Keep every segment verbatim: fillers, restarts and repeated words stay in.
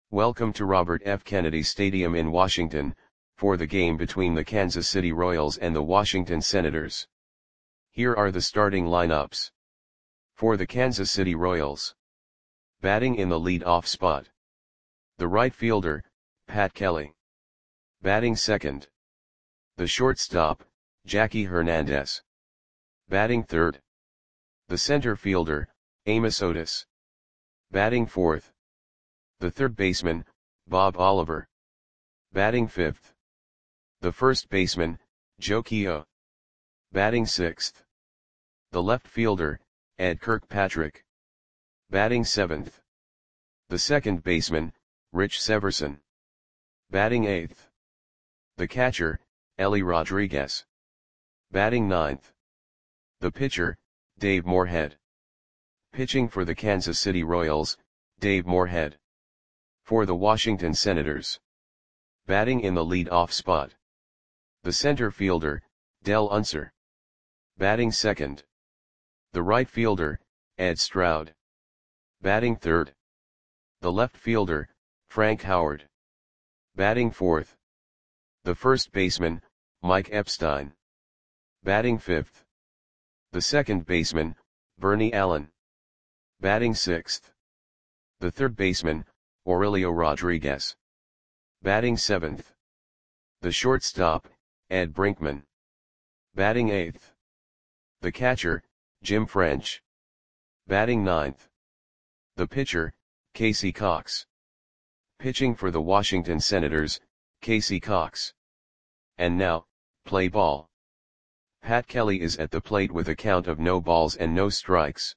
Welcome to Robert F. Kennedy Stadium in Washington, for the game between the Kansas City Royals and the Washington Senators. Here are the starting lineups. For the Kansas City Royals. Batting in the lead-off spot. The right fielder, Pat Kelly. Batting second. The shortstop, Jackie Hernandez. Batting third. The center fielder, Amos Otis. Batting fourth. The third baseman, Bob Oliver. Batting fifth. The first baseman, Joe Keough. Batting sixth. The left fielder, Ed Kirkpatrick. Batting seventh. The second baseman, Rich Severson. Batting eighth. The catcher, Ellie Rodriguez. Batting ninth. The pitcher, Dave Moorhead. Pitching for the Kansas City Royals, Dave Moorhead. For the Washington Senators. Batting in the lead-off spot. The center fielder, Dell Unser. Batting second. The right fielder, Ed Stroud. Batting third. The left fielder, Frank Howard. Batting fourth. The first baseman, Mike Epstein. Batting fifth. The second baseman, Bernie Allen. Batting sixth. The third baseman, Aurelio Rodriguez. Batting seventh. The shortstop, Ed Brinkman. Batting eighth. The catcher, Jim French. Batting ninth. The pitcher, Casey Cox. Pitching for the Washington Senators, Casey Cox. And now, play ball. Pat Kelly is at the plate with a count of no balls and no strikes.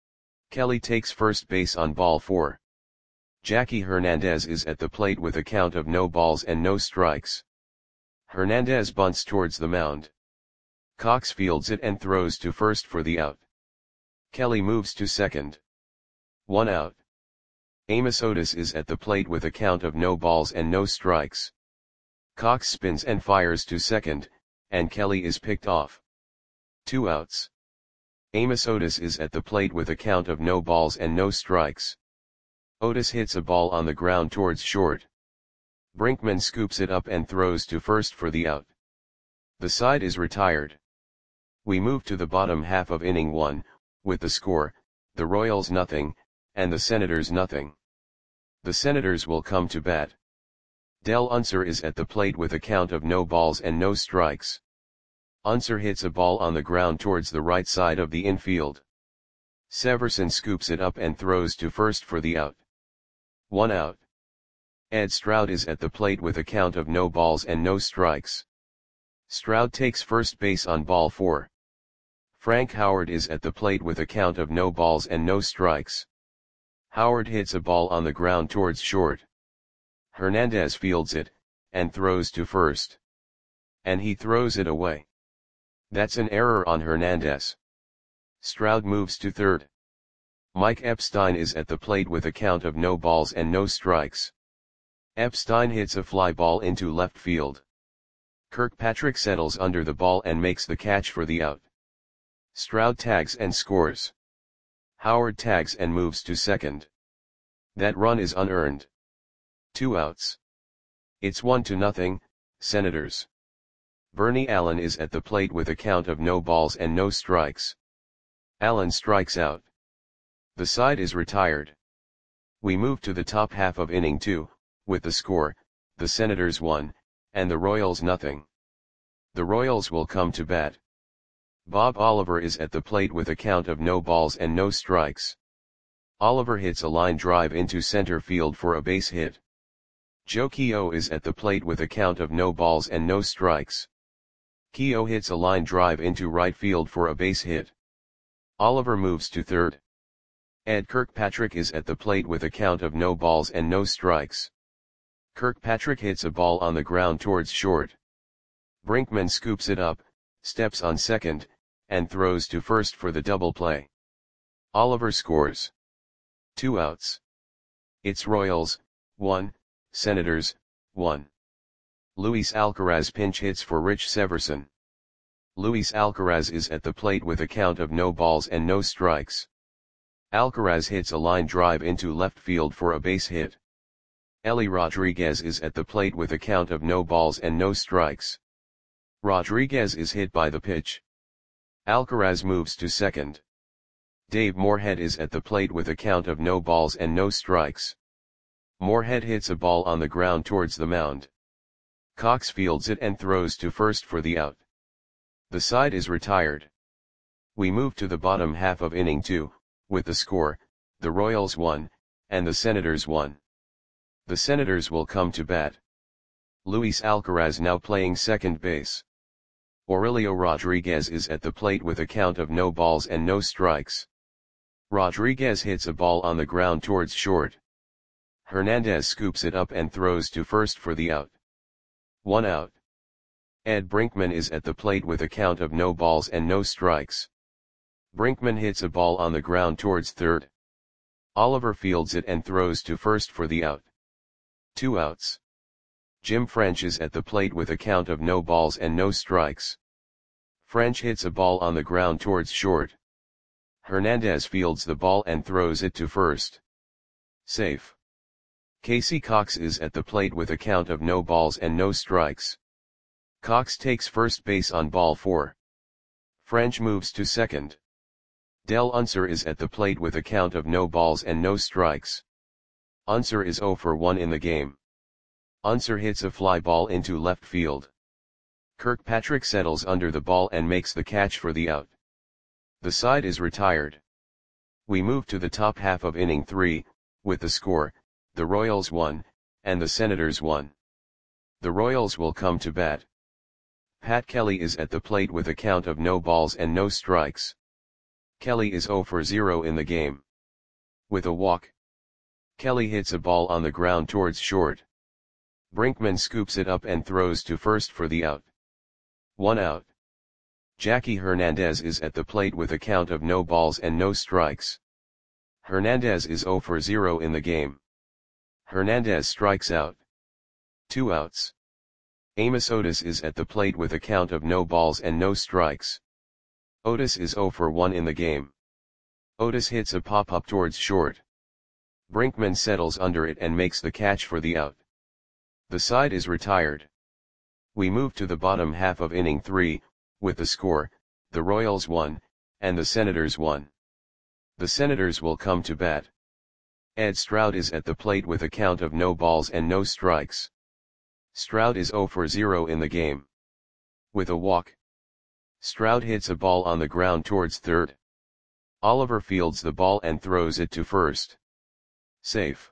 Kelly takes first base on ball four. Jackie Hernandez is at the plate with a count of no balls and no strikes. Hernandez bunts towards the mound. Cox fields it and throws to first for the out. Kelly moves to second. One out. Amos Otis is at the plate with a count of no balls and no strikes. Cox spins and fires to second, and Kelly is picked off. Two outs. Amos Otis is at the plate with a count of no balls and no strikes. Otis hits a ball on the ground towards short. Brinkman scoops it up and throws to first for the out. The side is retired. We move to the bottom half of inning one, with the score, the Royals nothing, and the Senators nothing. The Senators will come to bat. Dell Unser is at the plate with a count of no balls and no strikes. Unser hits a ball on the ground towards the right side of the infield. Severson scoops it up and throws to first for the out. One out. Ed Stroud is at the plate with a count of no balls and no strikes. Stroud takes first base on ball four. Frank Howard is at the plate with a count of no balls and no strikes. Howard hits a ball on the ground towards short. Hernandez fields it, and throws to first. And he throws it away. That's an error on Hernandez. Stroud moves to third. Mike Epstein is at the plate with a count of no balls and no strikes. Epstein hits a fly ball into left field. Kirkpatrick settles under the ball and makes the catch for the out. Stroud tags and scores. Howard tags and moves to second. That run is unearned. Two outs. It's one to nothing, Senators. Bernie Allen is at the plate with a count of no balls and no strikes. Allen strikes out. The side is retired. We move to the top half of inning two, with the score, the Senators one, and the Royals nothing. The Royals will come to bat. Bob Oliver is at the plate with a count of no balls and no strikes. Oliver hits a line drive into center field for a base hit. Joe Keough is at the plate with a count of no balls and no strikes. Keough hits a line drive into right field for a base hit. Oliver moves to third. Ed Kirkpatrick is at the plate with a count of no balls and no strikes. Kirkpatrick hits a ball on the ground towards short. Brinkman scoops it up, steps on second, and throws to first for the double play. Oliver scores. Two outs. It's Royals, one, Senators, one. Luis Alcaraz pinch hits for Rich Severson. Luis Alcaraz is at the plate with a count of no balls and no strikes. Alcaraz hits a line drive into left field for a base hit. Ellie Rodriguez is at the plate with a count of no balls and no strikes. Rodriguez is hit by the pitch. Alcaraz moves to second. Dave Moorhead is at the plate with a count of no balls and no strikes. Moorhead hits a ball on the ground towards the mound. Cox fields it and throws to first for the out. The side is retired. We move to the bottom half of inning two, with the score, the Royals won, and the Senators won. The Senators will come to bat. Luis Alcaraz now playing second base. Aurelio Rodriguez is at the plate with a count of no balls and no strikes. Rodriguez hits a ball on the ground towards short. Hernandez scoops it up and throws to first for the out. One out. Ed Brinkman is at the plate with a count of no balls and no strikes. Brinkman hits a ball on the ground towards third. Oliver fields it and throws to first for the out. Two outs. Jim French is at the plate with a count of no balls and no strikes. French hits a ball on the ground towards short. Hernandez fields the ball and throws it to first. Safe. Casey Cox is at the plate with a count of no balls and no strikes. Cox takes first base on ball four. French moves to second. Del Unser is at the plate with a count of no balls and no strikes. Unser is oh for one in the game. Unser hits a fly ball into left field. Kirkpatrick settles under the ball and makes the catch for the out. The side is retired. We move to the top half of inning three, with the score, the Royals won, and the Senators won. The Royals will come to bat. Pat Kelly is at the plate with a count of no balls and no strikes. Kelly is oh for zero in the game. With a walk. Kelly hits a ball on the ground towards short. Brinkman scoops it up and throws to first for the out. One out. Jackie Hernandez is at the plate with a count of no balls and no strikes. Hernandez is oh for zero in the game. Hernandez strikes out. Two outs. Amos Otis is at the plate with a count of no balls and no strikes. Otis is oh for one in the game. Otis hits a pop-up towards short. Brinkman settles under it and makes the catch for the out. The side is retired. We move to the bottom half of inning three, with the score, the Royals won, and the Senators won. The Senators will come to bat. Ed Stroud is at the plate with a count of no balls and no strikes. Stroud is oh for zero in the game. With a walk. Stroud hits a ball on the ground towards third. Oliver fields the ball and throws it to first. Safe.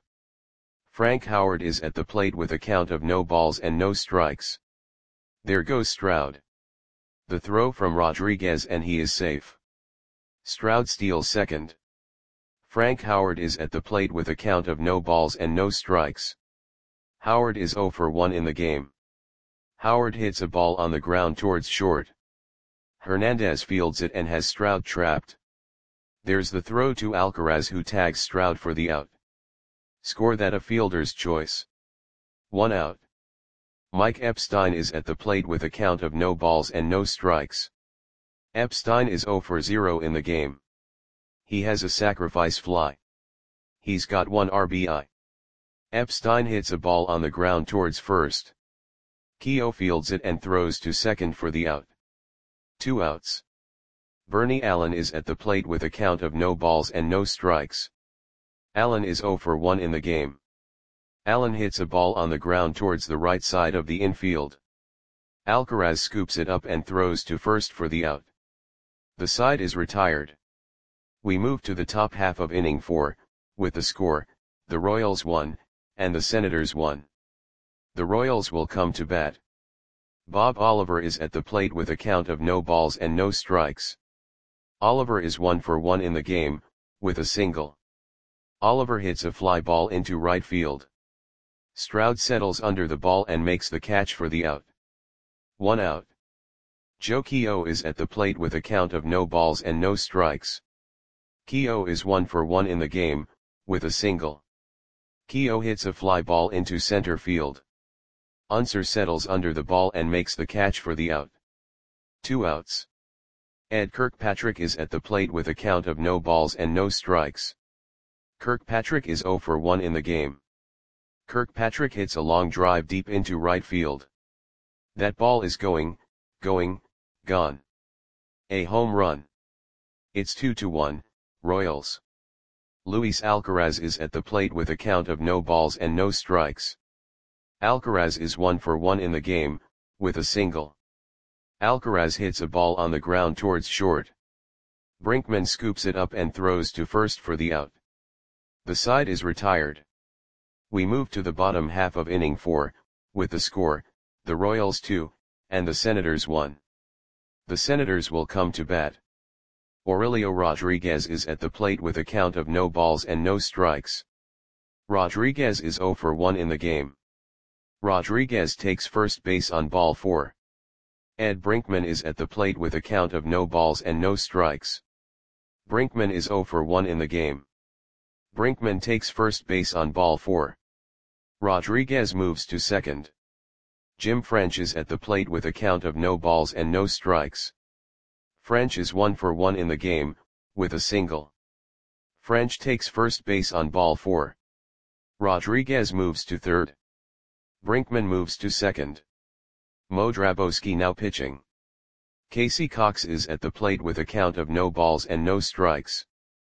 Frank Howard is at the plate with a count of no balls and no strikes. There goes Stroud. The throw from Rodriguez and he is safe. Stroud steals second. Frank Howard is at the plate with a count of no balls and no strikes. Howard is oh for one in the game. Howard hits a ball on the ground towards short. Hernandez fields it and has Stroud trapped. There's the throw to Alcaraz, who tags Stroud for the out. Score that a fielder's choice. One out. Mike Epstein is at the plate with a count of no balls and no strikes. Epstein is oh for zero in the game. He has a sacrifice fly. He's got one R B I. Epstein hits a ball on the ground towards first. Keogh fields it and throws to second for the out. Two outs. Bernie Allen is at the plate with a count of no balls and no strikes. Allen is oh for one in the game. Allen hits a ball on the ground towards the right side of the infield. Alcaraz scoops it up and throws to first for the out. The side is retired. We move to the top half of inning four, with the score, the Royals won, and the Senators won. The Royals will come to bat. Bob Oliver is at the plate with a count of no balls and no strikes. Oliver is one for one in the game, with a single. Oliver hits a fly ball into right field. Stroud settles under the ball and makes the catch for the out. One out. Joe Keogh is at the plate with a count of no balls and no strikes. Keogh is one for one in the game, with a single. Keogh hits a fly ball into center field. Unser settles under the ball and makes the catch for the out. Two outs. Ed Kirkpatrick is at the plate with a count of no balls and no strikes. Kirkpatrick is oh for one in the game. Kirkpatrick hits a long drive deep into right field. That ball is going, going, gone. A home run. It's two to one, Royals. Luis Alcaraz is at the plate with a count of no balls and no strikes. Alcaraz is one for one in the game, with a single. Alcaraz hits a ball on the ground towards short. Brinkman scoops it up and throws to first for the out. The side is retired. We move to the bottom half of inning four, with the score, the Royals two, and the Senators one. The Senators will come to bat. Aurelio Rodriguez is at the plate with a count of no balls and no strikes. Rodriguez is zero for one in the game. Rodriguez takes first base on ball four. Ed Brinkman is at the plate with a count of no balls and no strikes. Brinkman is zero for one in the game. Brinkman takes first base on ball four. Rodriguez moves to second. Jim French is at the plate with a count of no balls and no strikes. French is one for one in the game, with a single. French takes first base on ball four. Rodriguez moves to third. Brinkman moves to second. Mo Drabowski now pitching. Casey Cox is at the plate with a count of no balls and no strikes.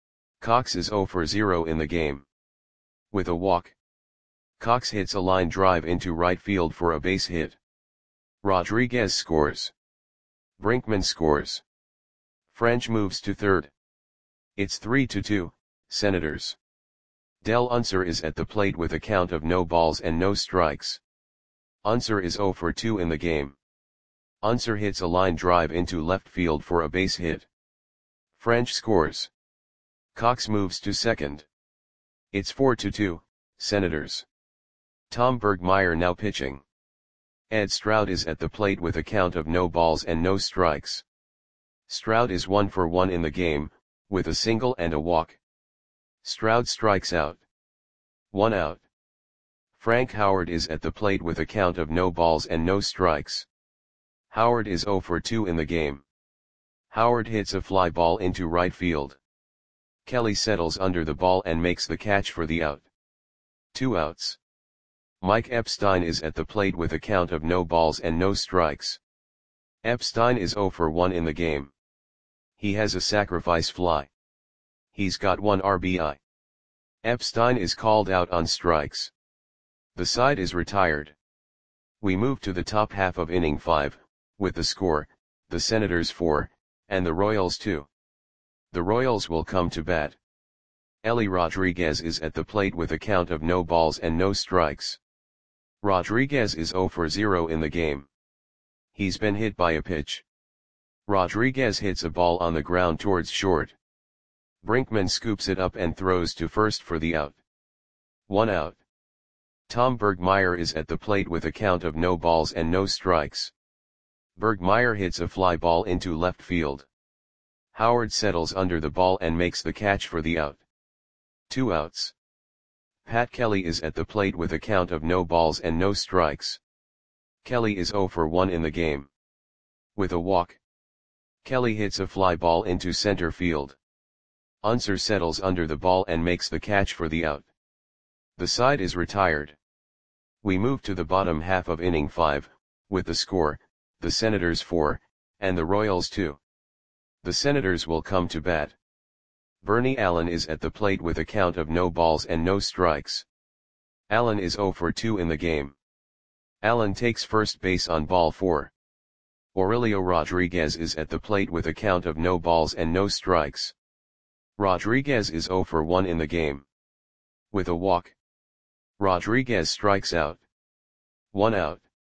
Cox is zero for zero in the game. With a walk. Cox hits a line drive into right field for a base hit. Rodriguez scores. Brinkman scores. French moves to third. It's three to two, Senators. Del Unser is at the plate with a count of no balls and no strikes. Unser is zero for two in the game. Unser hits a line drive into left field for a base hit. French scores. Cox moves to second. It's four to two, Senators. Tom Bergmeyer now pitching. Ed Stroud is at the plate with a count of no balls and no strikes. Stroud is one for one in the game, with a single and a walk. Stroud strikes out. One out. Frank Howard is at the plate with a count of no balls and no strikes. Howard is zero for two in the game. Howard hits a fly ball into right field. Kelly settles under the ball and makes the catch for the out. Two outs. Mike Epstein is at the plate with a count of no balls and no strikes. Epstein is zero for one in the game. He has a sacrifice fly. He's got one R B I. Epstein is called out on strikes. The side is retired. We move to the top half of inning five, with the score, the Senators four, and the Royals two. The Royals will come to bat. Ellie Rodriguez is at the plate with a count of no balls and no strikes. Rodriguez is zero for zero in the game. He's been hit by a pitch. Rodriguez hits a ball on the ground towards short. Brinkman scoops it up and throws to first for the out. One out. Tom Bergmeyer is at the plate with a count of no balls and no strikes. Bergmeyer hits a fly ball into left field. Howard settles under the ball and makes the catch for the out. Two outs. Pat Kelly is at the plate with a count of no balls and no strikes. Kelly is zero for one in the game. With a walk. Kelly hits a fly ball into center field. Unser settles under the ball and makes the catch for the out. The side is retired. We move to the bottom half of inning five, with the score, the Senators four, and the Royals two. The Senators will come to bat. Bernie Allen is at the plate with a count of no balls and no strikes. Allen is zero for two in the game. Allen takes first base on ball four. Aurelio Rodriguez is at the plate with a count of no balls and no strikes. Rodriguez is zero for one in the game. With a walk. Rodriguez strikes out. One out.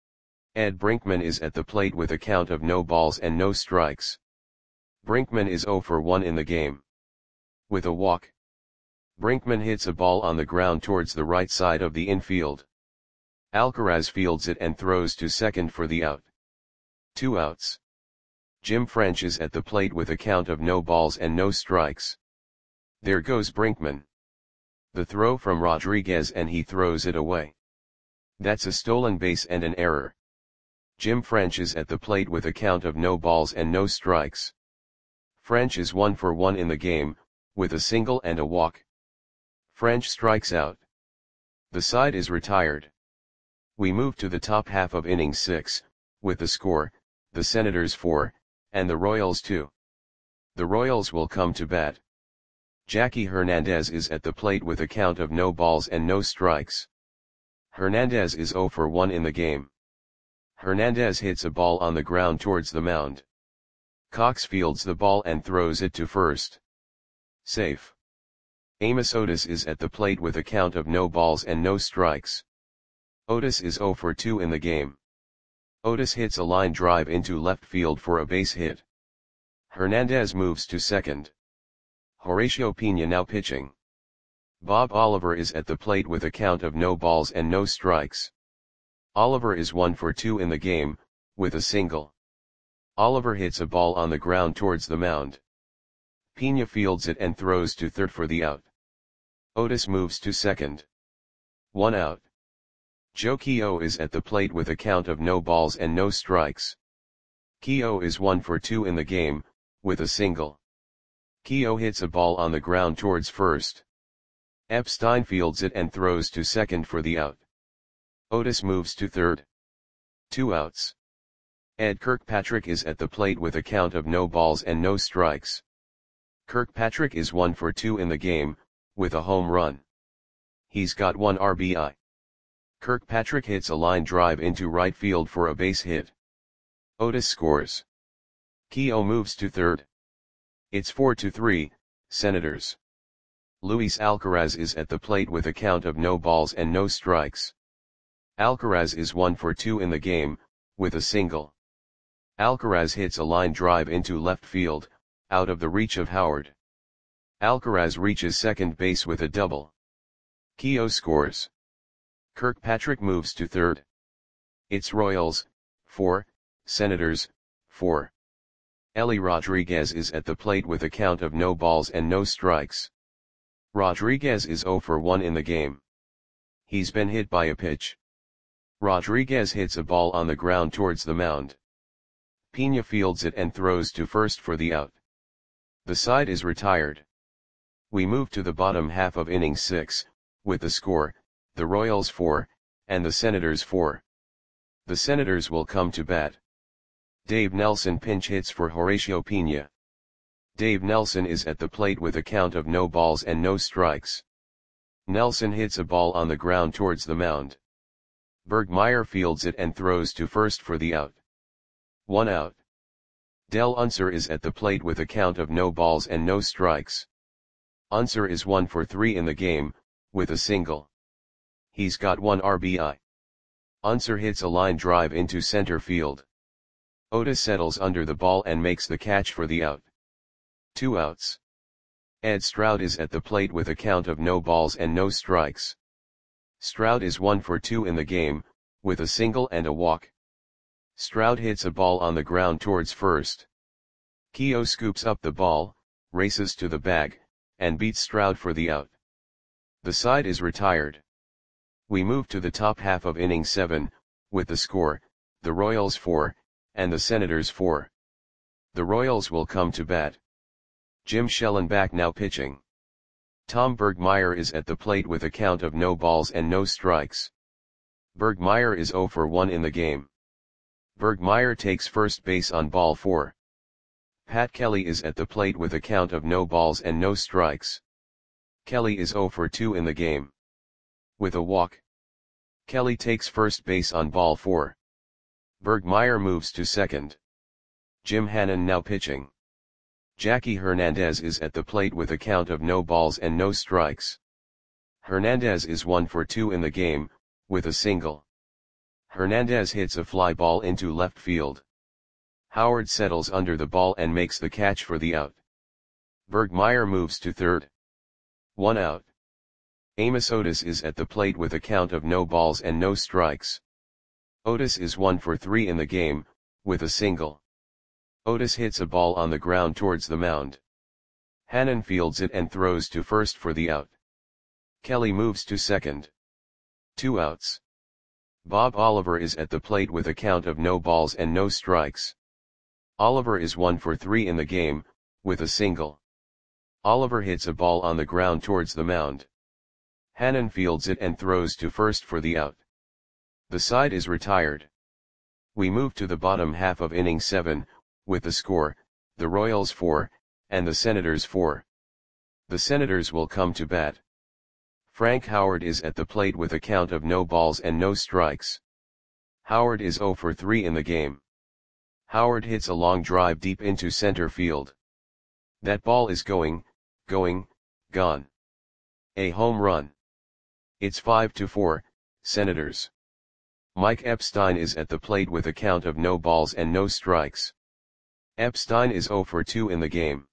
Ed Brinkman is at the plate with a count of no balls and no strikes. Brinkman is zero for one in the game. With a walk. Brinkman hits a ball on the ground towards the right side of the infield. Alcaraz fields it and throws to second for the out. Two outs. Jim French is at the plate with a count of no balls and no strikes. There goes Brinkman. The throw from Rodriguez and he throws it away. That's a stolen base and an error. Jim French is at the plate with a count of no balls and no strikes. French is one for one in the game, with a single and a walk. French strikes out. The side is retired. We move to the top half of inning six, with the score, the Senators four, and the Royals two. The Royals will come to bat. Jackie Hernandez is at the plate with a count of no balls and no strikes. Hernandez is zero for one in the game. Hernandez hits a ball on the ground towards the mound. Cox fields the ball and throws it to first. Safe. Amos Otis is at the plate with a count of no balls and no strikes. Otis is zero for two in the game. Otis hits a line drive into left field for a base hit. Hernandez moves to second. Horacio Pena now pitching. Bob Oliver is at the plate with a count of no balls and no strikes. Oliver is one for two in the game, with a single. Oliver hits a ball on the ground towards the mound. Pena fields it and throws to third for the out. Otis moves to second. One out. Joe Keough is at the plate with a count of no balls and no strikes. Keough is one for two in the game, with a single. Keough hits a ball on the ground towards first. Epstein fields it and throws to second for the out. Otis moves to third. Two outs. Ed Kirkpatrick is at the plate with a count of no balls and no strikes. Kirkpatrick is one for two in the game, with a home run. He's got one R B I. Kirkpatrick hits a line drive into right field for a base hit. Otis scores. Keough moves to third. It's four to three, Senators. Luis Alcaraz is at the plate with a count of no balls and no strikes. Alcaraz is one for two in the game, with a single. Alcaraz hits a line drive into left field, out of the reach of Howard. Alcaraz reaches second base with a double. Keough scores. Kirkpatrick moves to third. It's Royals, four, Senators, four. Ellie Rodriguez is at the plate with a count of no balls and no strikes. Rodriguez is zero for one in the game. He's been hit by a pitch. Rodriguez hits a ball on the ground towards the mound. Pena fields it and throws to first for the out. The side is retired. We move to the bottom half of inning six, with the score, the Royals four, and the Senators four. The Senators will come to bat. Dave Nelson pinch hits for Horacio Pena. Dave Nelson is at the plate with a count of no balls and no strikes. Nelson hits a ball on the ground towards the mound. Bergmeyer fields it and throws to first for the out. One out. Del Unser is at the plate with a count of no balls and no strikes. Unser is one for three in the game, with a single. He's got one R B I. Unser hits a line drive into center field. Otis settles under the ball and makes the catch for the out. Two outs. Ed Stroud is at the plate with a count of no balls and no strikes. Stroud is one for two in the game, with a single and a walk. Stroud hits a ball on the ground towards first. Keough scoops up the ball, races to the bag, and beats Stroud for the out. The side is retired. We move to the top half of inning seven, with the score, the Royals four, and the Senators four. The Royals will come to bat. Jim Schellenbach now pitching. Tom Bergmeyer is at the plate with a count of no balls and no strikes. Bergmeyer is zero for one in the game. Bergmeyer takes first base on ball four. Pat Kelly is at the plate with a count of no balls and no strikes. Kelly is zero for two in the game. With a walk. Kelly takes first base on ball four. Bergmeyer moves to second. Jim Hannon now pitching. Jackie Hernandez is at the plate with a count of no balls and no strikes. Hernandez is one for two in the game, with a single. Hernandez hits a fly ball into left field. Howard settles under the ball and makes the catch for the out. Bergmeyer moves to third. One out. Amos Otis is at the plate with a count of no balls and no strikes. Otis is one for three in the game, with a single. Otis hits a ball on the ground towards the mound. Hannon fields it and throws to first for the out. Kelly moves to second. Two outs. Bob Oliver is at the plate with a count of no balls and no strikes. Oliver is one for three in the game, with a single. Oliver hits a ball on the ground towards the mound. Hannon fields it and throws to first for the out. The side is retired. We move to the bottom half of inning seven, with the score, the Royals four, and the Senators four. The Senators will come to bat. Frank Howard is at the plate with a count of no balls and no strikes. Howard is oh for three in the game. Howard hits a long drive deep into center field. That ball is going, going, gone. A home run. It's five to four, Senators. Mike Epstein is at the plate with a count of no balls and no strikes. Epstein is oh for two in the game.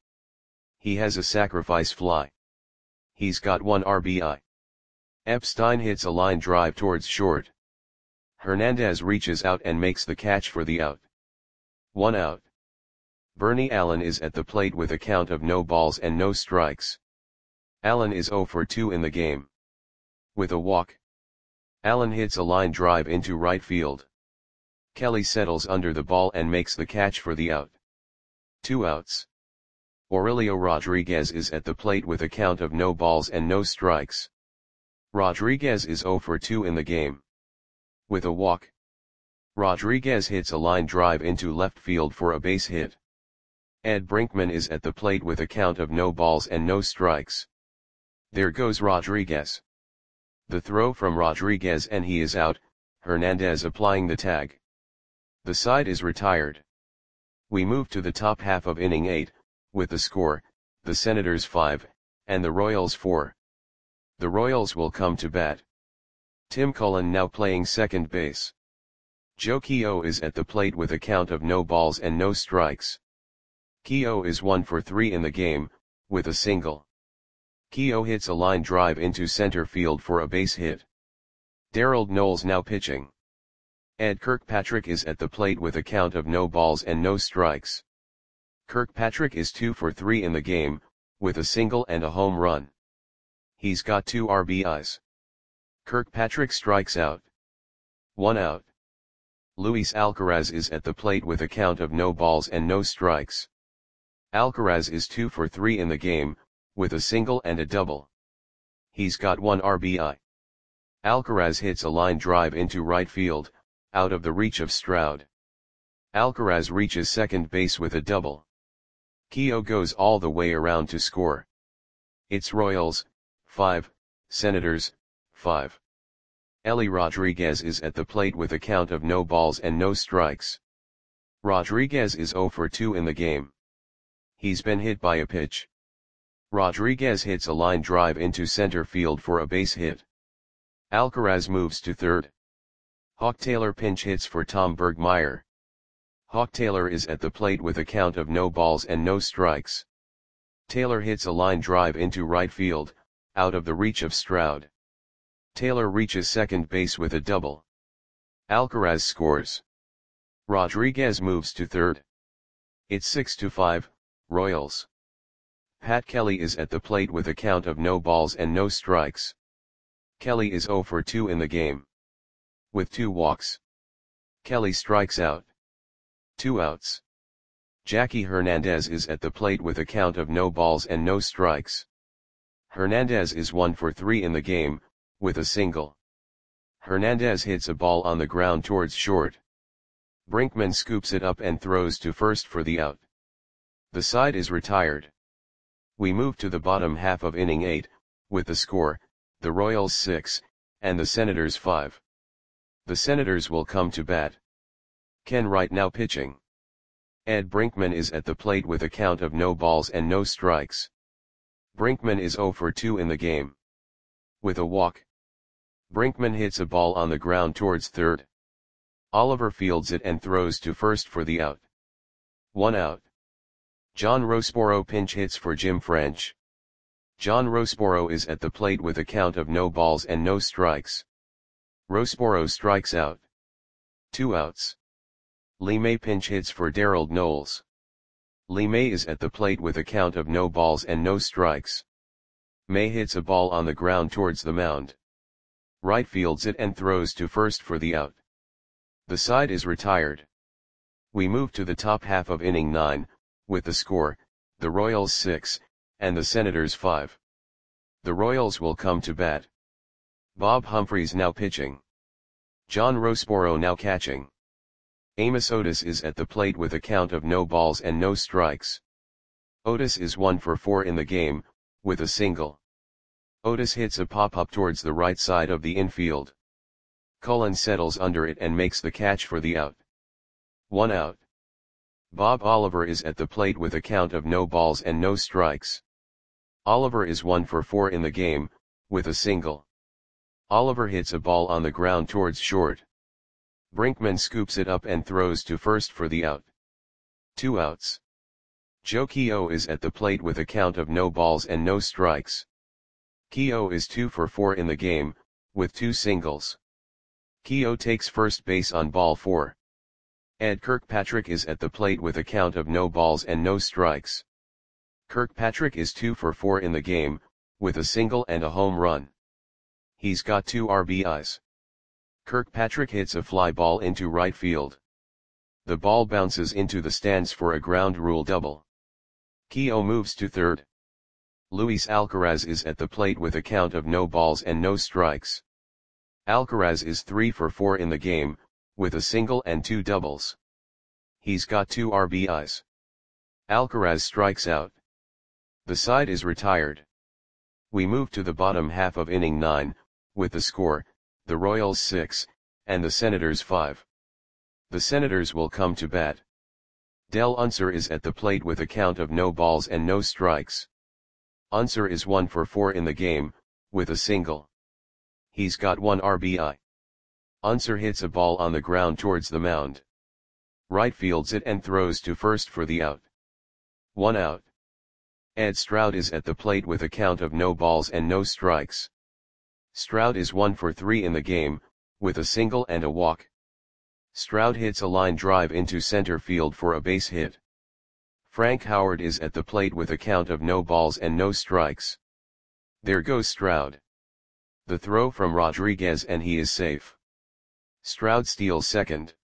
He has a sacrifice fly. He's got one R B I. Epstein hits a line drive towards short. Hernandez reaches out and makes the catch for the out. One out. Bernie Allen is at the plate with a count of no balls and no strikes. Allen is oh for two in the game. With a walk. Allen hits a line drive into right field. Kelly settles under the ball and makes the catch for the out. Two outs. Aurelio Rodriguez is at the plate with a count of no balls and no strikes. Rodriguez is oh for two in the game. With a walk. Rodriguez hits a line drive into left field for a base hit. Ed Brinkman is at the plate with a count of no balls and no strikes. There goes Rodriguez. The throw from Rodriguez and he is out, Hernandez applying the tag. The side is retired. We move to the top half of inning eight, with the score, the Senators five, and the Royals four. The Royals will come to bat. Tim Cullen now playing second base. Joe Keough is at the plate with a count of no balls and no strikes. Keough is one for three in the game, with a single. Keough hits a line drive into center field for a base hit. Darold Knowles now pitching. Ed Kirkpatrick is at the plate with a count of no balls and no strikes. Kirkpatrick is two for three in the game, with a single and a home run. He's got two R B Is. Kirkpatrick strikes out. One out. Luis Alcaraz is at the plate with a count of no balls and no strikes. Alcaraz is two for three in the game, with a single and a double. He's got one R B I. Alcaraz hits a line drive into right field, out of the reach of Stroud. Alcaraz reaches second base with a double. Keough goes all the way around to score. It's Royals, five, Senators, five. Ellie Rodriguez is at the plate with a count of no balls and no strikes. Rodriguez is oh for two in the game. He's been hit by a pitch. Rodriguez hits a line drive into center field for a base hit. Alcaraz moves to third. Hawk Taylor pinch hits for Tom Bergmeyer. Hawk Taylor is at the plate with a count of no balls and no strikes. Taylor hits a line drive into right field, out of the reach of Stroud. Taylor reaches second base with a double. Alcaraz scores. Rodriguez moves to third. It's six to five, Royals. Pat Kelly is at the plate with a count of no balls and no strikes. Kelly is oh for two in the game. With two walks. Kelly strikes out. Two outs. Jackie Hernandez is at the plate with a count of no balls and no strikes. Hernandez is one for three in the game, with a single. Hernandez hits a ball on the ground towards short. Brinkman scoops it up and throws to first for the out. The side is retired. We move to the bottom half of inning eight, with the score, the Royals six, and the Senators five. The Senators will come to bat. Ken Wright now pitching. Ed Brinkman is at the plate with a count of no balls and no strikes. Brinkman is oh for two in the game. With a walk. Brinkman hits a ball on the ground towards third. Oliver fields it and throws to first for the out. One out. John Rossboro pinch hits for Jim French. John Rossboro is at the plate with a count of no balls and no strikes. Rossboro strikes out. Two outs. Lee May pinch hits for Darold Knowles. Lee May is at the plate with a count of no balls and no strikes. May hits a ball on the ground towards the mound. Wright fields it and throws to first for the out. The side is retired. We move to the top half of inning nine, with the score, the Royals six, and the Senators five. The Royals will come to bat. Bob Humphreys now pitching. John Rossborough now catching. Amos Otis is at the plate with a count of no balls and no strikes. Otis is one for four in the game, with a single. Otis hits a pop-up towards the right side of the infield. Cullen settles under it and makes the catch for the out. One out. Bob Oliver is at the plate with a count of no balls and no strikes. Oliver is one for four in the game, with a single. Oliver hits a ball on the ground towards short. Brinkman scoops it up and throws to first for the out. Two outs. Joe Keogh is at the plate with a count of no balls and no strikes. Keogh is two for four in the game, with two singles. Keogh takes first base on ball four. Ed Kirkpatrick is at the plate with a count of no balls and no strikes. Kirkpatrick is two for four in the game, with a single and a home run. He's got two R B Is. Kirkpatrick hits a fly ball into right field. The ball bounces into the stands for a ground rule double. Keogh moves to third. Luis Alcaraz is at the plate with a count of no balls and no strikes. Alcaraz is three for four in the game, with a single and two doubles. He's got two R B Is. Alcaraz strikes out. The side is retired. We move to the bottom half of inning nine, with the score, the Royals six, and the Senators five. The Senators will come to bat. Del Unser is at the plate with a count of no balls and no strikes. Unser is one for four in the game, with a single. He's got one R B I. Unser hits a ball on the ground towards the mound. Right fields it and throws to first for the out. One out. Ed Stroud is at the plate with a count of no balls and no strikes. Stroud is one for three in the game, with a single and a walk. Stroud hits a line drive into center field for a base hit. Frank Howard is at the plate with a count of no balls and no strikes. There goes Stroud. The throw from Rodriguez and he is safe. Stroud steals second.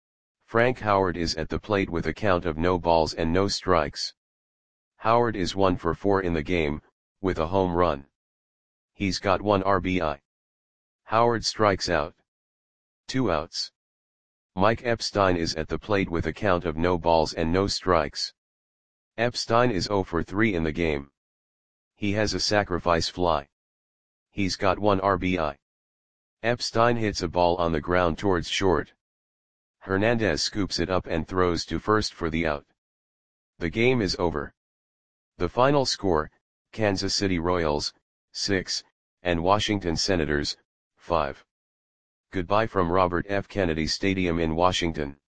Frank Howard is at the plate with a count of no balls and no strikes. Howard is one for four in the game, with a home run. He's got one R B I. Howard strikes out. Two outs. Mike Epstein is at the plate with a count of no balls and no strikes. Epstein is zero for three in the game. He has a sacrifice fly. He's got one R B I. Epstein hits a ball on the ground towards short. Hernandez scoops it up and throws to first for the out. The game is over. The final score, Kansas City Royals, six, and Washington Senators, five. Goodbye from Robert F. Kennedy Stadium in Washington.